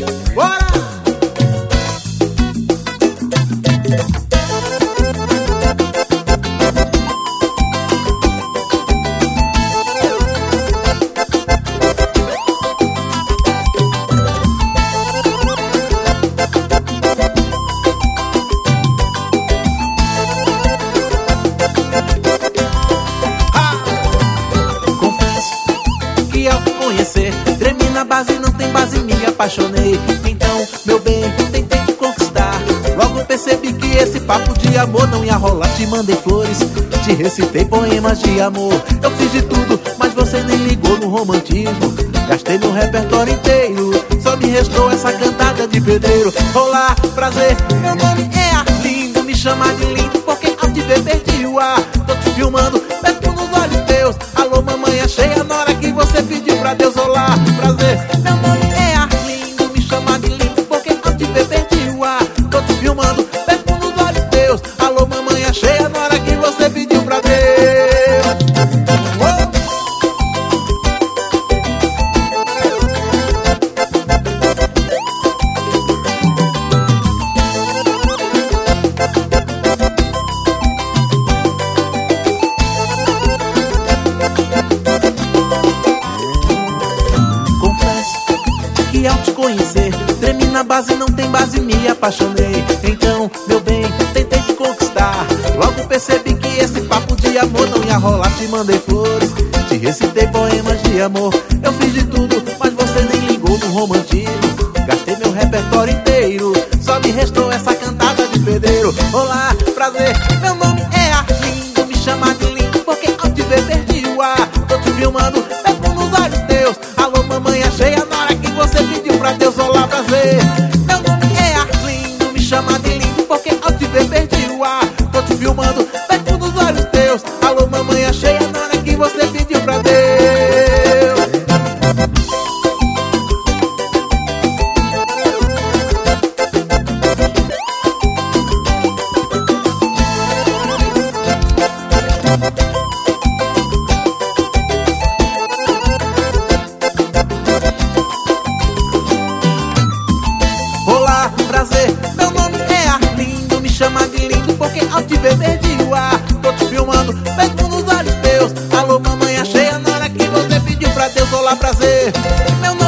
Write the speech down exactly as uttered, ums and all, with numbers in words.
Bora! Conhecer, tremi na base, não tem base, me apaixonei. Então, meu bem, tentei te conquistar. Logo percebi que esse papo de amor não ia rolar. Te mandei flores, te recitei poemas de amor. Eu fiz de tudo, mas você nem ligou no romantismo. Gastei meu repertório inteiro, só me restou essa cantada de pedreiro. Olá, prazer, meu nome é Arlindo. Me chama de lindo porque ao te ver perdi o ar. Tô te filmando, perto nos olhos teus. Alô, mamãe, achei a nora que você pediu pra Deus. Olá, prazer, meu nome é Arlindo. Me chama de lindo porque ao te ver perdi o ar. Tô te filmando, perto nos olhos teus. Alô, mamãe, achei a nora que você pediu pra Deus. Oh! Que ao te conhecer, tremi na base, não tem base, me apaixonei. Então, meu bem, tentei te conquistar. Logo percebi que esse papo de amor não ia rolar. Te mandei flores, te recitei poemas de amor. Eu fiz de tudo, mas você nem ligou no romantismo. Gastei meu repertório inteiro, só me restou essa cantada de pedreiro. Olá, prazer, meu nome é Arlindo. Me chama de lindo porque ao te ver perdi o ar. Tô te filmando, perto nos olhos teus. Alô, mamãe, achei a nora que você pediu pra Deus. Olá, prazer, meu nome é Arlindo. Me chama de lindo porque ao te ver perdi o ar. Tô te filmando, perto nos olhos teus. Alô, mamãe, achei a nora que você pediu pra Deus. Olá, prazer, meu nome é Arlindo. Me chama de lindo porque ao te ver perdi o ar. Tô te filmando, perto nos olhos teus. Alô, mamãe, achei a nora que você pediu pra Deus. Olá, prazer, meu nome